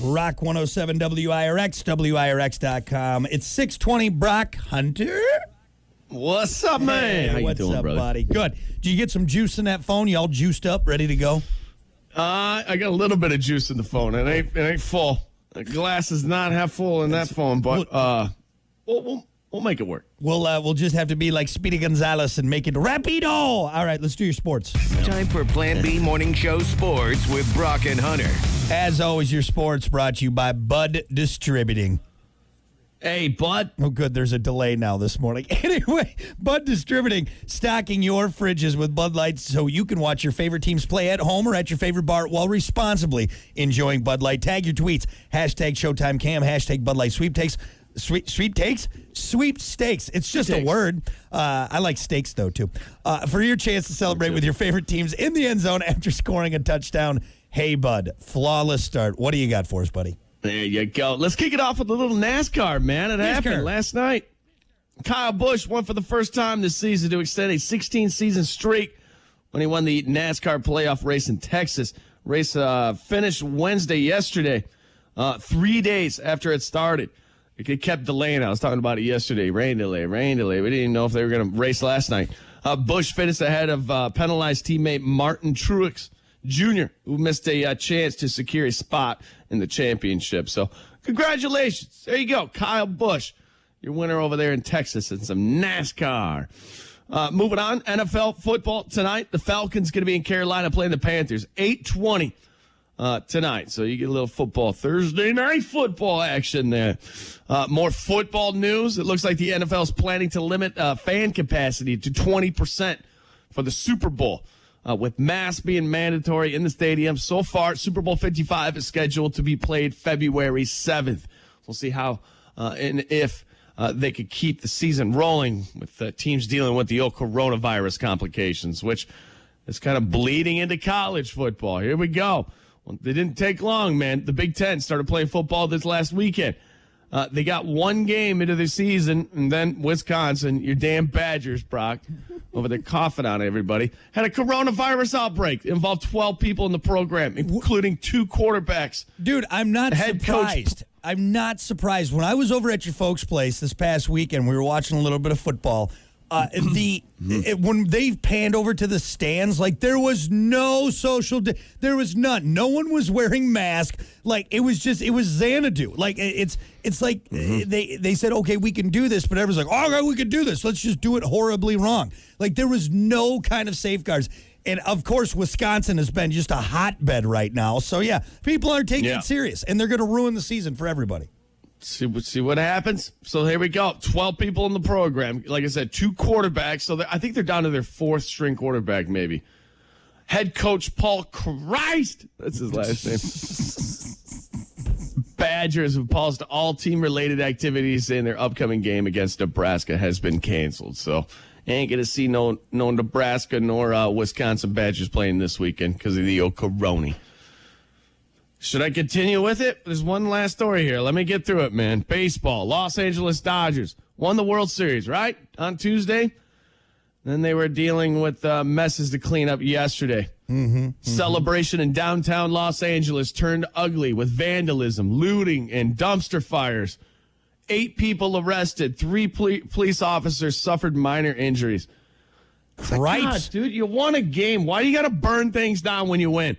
Rock 107 WIRX, WIRX.com. It's 6:20. Brock Hunter. What's up, man? How you What's doing, up, brother? buddy? Good. Did you get some juice in that phone? You all juiced up, ready to go? I got a little bit of juice in the phone. It ain't full. The glass is not half full in that phone, but we'll make it work. We'll just have to be like Speedy Gonzalez and make it rapido. All right, let's do your sports. Time for Plan B Morning Show Sports with Brock and Hunter. As always, your sports brought to you by Bud Distributing. Hey, bud. Oh, good. There's a delay now this morning. Anyway, Bud Distributing, stocking your fridges with Bud Light so you can watch your favorite teams play at home or at your favorite bar while responsibly enjoying Bud Light. Tag your tweets. Hashtag Showtime Cam. Hashtag Bud Light Sweepstakes. Sweepstakes. It's just a word. I like steaks, though, too. For your chance to celebrate with your favorite teams in the end zone after scoring a touchdown. Hey, Bud, flawless start. What do you got for us, buddy? There you go. Let's kick it off with a little NASCAR, man. It happened last night. Kyle Busch won for the first time this season to extend a 16-season streak when he won the NASCAR playoff race in Texas. Race finished Wednesday yesterday, 3 days after it started. It kept delaying. I was talking about it yesterday. Rain delay. We didn't even know if they were going to race last night. Busch finished ahead of penalized teammate Martin Truex Jr., who missed a chance to secure a spot in the championship. So congratulations. There you go. Kyle Busch, your winner over there in Texas in some NASCAR. Moving on, NFL football tonight. The Falcons going to be in Carolina playing the Panthers. 8:20 tonight. So you get a little football, Thursday night football action there. More football news. It looks like the NFL is planning to limit fan capacity to 20% for the Super Bowl. With masks being mandatory in the stadium. So far, Super Bowl 55 is scheduled to be played February 7th. We'll see how and if they could keep the season rolling with teams dealing with the old coronavirus complications, which is kind of bleeding into college football. Here we go. Well, they didn't take long, man. The Big Ten started playing football this last weekend. They got one game into the season, and then Wisconsin, your damn Badgers, Brock, over there coughing on everybody, had a coronavirus outbreak. It involved 12 people in the program, including 2 quarterbacks. Dude, I'm not surprised. I'm not surprised. When I was over at your folks' place this past weekend, we were watching a little bit of football. When they panned over to the stands, like there was no there was none. No one was wearing masks. Like it was Xanadu. Like it's like they said, okay, we can do this, but everyone's like, oh, okay, we can do this. Let's just do it horribly wrong. Like there was no kind of safeguards. And of course, Wisconsin has been just a hotbed right now. So yeah, people are taking it serious, and they're going to ruin the season for everybody. See what happens. So here we go. 12 people in the program. Like I said, 2 quarterbacks. So I think they're down to their 4th string quarterback, maybe. Head coach Paul Christ. That's his last name. Badgers have paused all team-related activities in their upcoming game against Nebraska has been canceled. So ain't going to see no Nebraska nor Wisconsin Badgers playing this weekend because of the old corona. Should I continue with it? There's one last story here. Let me get through it, man. Baseball. Los Angeles Dodgers won the World Series, right? On Tuesday. Then they were dealing with messes to clean up yesterday. Celebration in downtown Los Angeles turned ugly with vandalism, looting, and dumpster fires. 8 people arrested. 3 police officers suffered minor injuries. Right. God, dude, you won a game. Why do you got to burn things down when you win?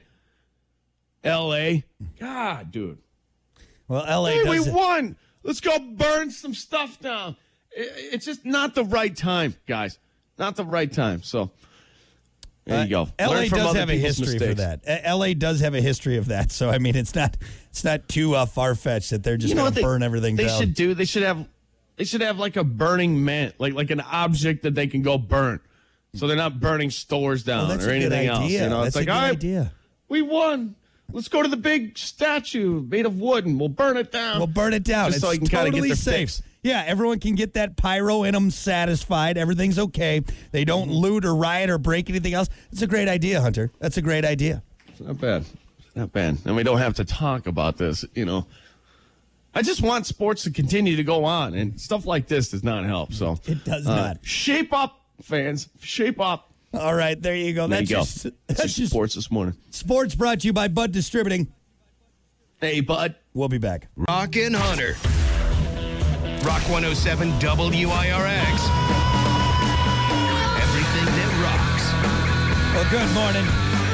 L.A. God, dude. Well, L.A. Hey, we won. Let's go burn some stuff down. It's just not the right time, guys. Not the right time. So there you go. L.A. does have a history for that. L.A. does have a history of that. So I mean, it's not too far-fetched that they're just going to burn everything down. They should have like a burning man, like an object that they can go burn. So they're not burning stores down or anything else. You know, that's it's like, a good idea. We won. Let's go to the big statue made of wood and we'll burn it down. Just it's so I can totally get their safe. fix. Yeah, everyone can get that pyro in them satisfied. Everything's okay. They don't loot or riot or break anything else. It's a great idea, Hunter. That's a great idea. It's not bad. Not bad. And we don't have to talk about this, you know. I just want sports to continue to go on, and stuff like this does not help. So it does not. Shape up, fans. Shape up. All right, there you go. That's just sports this morning. Sports brought to you by Bud Distributing. Hey, bud. We'll be back. Brock and Hunter. Rock 107 WIRX. Everything that rocks. Well, good morning.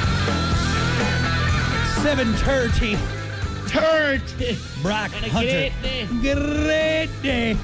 7:30. Brock Hunter. Great day.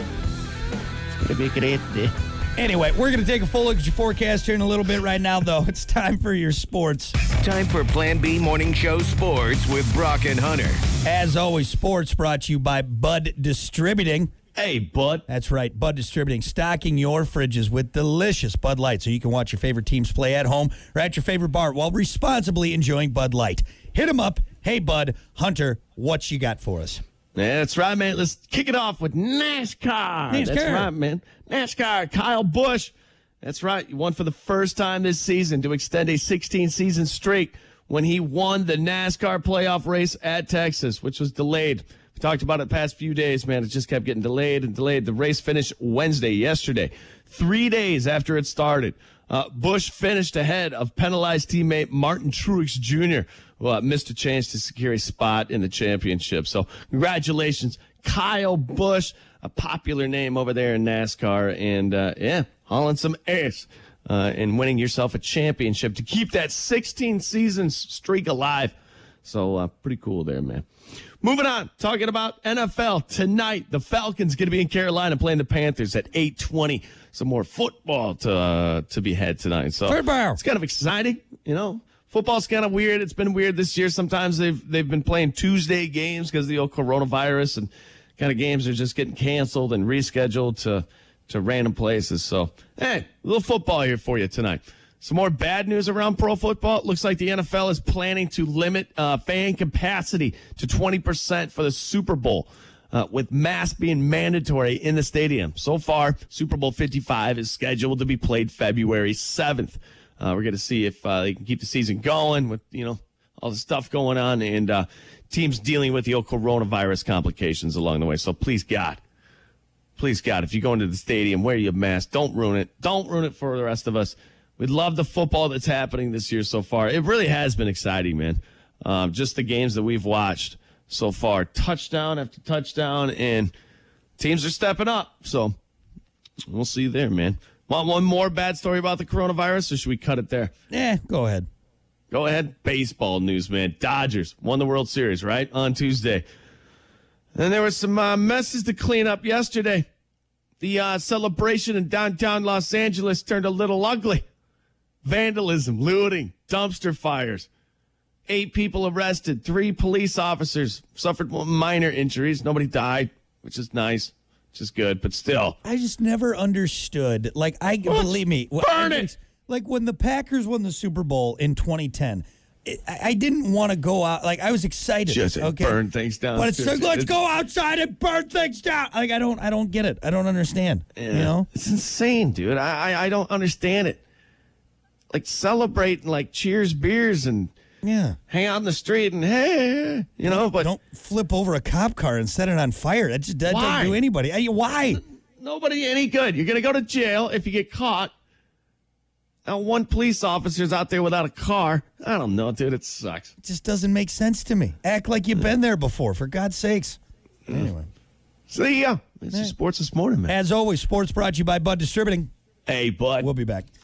It's going to be a great day. Anyway, we're going to take a full look at your forecast here in a little bit right now, though. It's time for your sports. Time for Plan B Morning Show Sports with Brock and Hunter. As always, sports brought to you by Bud Distributing. Hey, bud. That's right, Bud Distributing, stocking your fridges with delicious Bud Light so you can watch your favorite teams play at home or at your favorite bar while responsibly enjoying Bud Light. Hit them up. Hey, Bud. Hunter, what you got for us? Yeah, that's right, man. Let's kick it off with NASCAR. That's right, man. NASCAR, Kyle Busch. That's right. He won for the first time this season to extend a 16-season streak when he won the NASCAR playoff race at Texas, which was delayed. We talked about it the past few days, man. It just kept getting delayed and delayed. The race finished Wednesday, yesterday, 3 days after it started. Busch finished ahead of penalized teammate Martin Truex Jr., who missed a chance to secure a spot in the championship. So congratulations, Kyle Busch, a popular name over there in NASCAR, and hauling some ass and winning yourself a championship to keep that 16-season streak alive. So pretty cool there, man. Moving on, talking about NFL tonight. The Falcons going to be in Carolina playing the Panthers at 8:20. Some more football to be had tonight. So football. It's kind of exciting, you know. Football's kind of weird. It's been weird this year. Sometimes they've been playing Tuesday games because of the old coronavirus, and kind of games are just getting canceled and rescheduled to random places. So, hey, a little football here for you tonight. Some more bad news around pro football. It looks like the NFL is planning to limit fan capacity to 20% for the Super Bowl, with masks being mandatory in the stadium. So far, Super Bowl 55 is scheduled to be played February 7th. We're going to see if they can keep the season going with, all the stuff going on and teams dealing with the old coronavirus complications along the way. So please, God, if you go into the stadium, wear your mask. Don't ruin it. Don't ruin it for the rest of us. We love the football that's happening this year so far. It really has been exciting, man. Just the games that we've watched so far, touchdown after touchdown, and teams are stepping up. So we'll see you there, man. Want one more bad story about the coronavirus, or should we cut it there? Go ahead. Go ahead. Baseball news, man. Dodgers won the World Series, right, on Tuesday. And there was some messes to clean up yesterday. The celebration in downtown Los Angeles turned a little ugly. Vandalism, looting, dumpster fires. 8 people arrested. 3 police officers suffered minor injuries. Nobody died, which is nice, which is good, but still. I just never understood. Believe me. Burn it! Like when the Packers won the Super Bowl in 2010, I didn't want to go out. Like, I was excited. Just burn things down. But it's like, let's go outside and burn things down. Like, I don't get it. I don't understand. Yeah. It's insane, dude. I don't understand it. Like, celebrate and, like, cheers beers and hang out in the street and, hey, but don't flip over a cop car and set it on fire. That doesn't do anybody. Why? Nobody any good. You're going to go to jail if you get caught. Now, 1 police officer's out there without a car. I don't know, dude. It sucks. It just doesn't make sense to me. Act like you've been there before, for God's sakes. Anyway. See ya. It's your sports this morning, man. As always, sports brought to you by Bud Distributing. Hey, bud. We'll be back.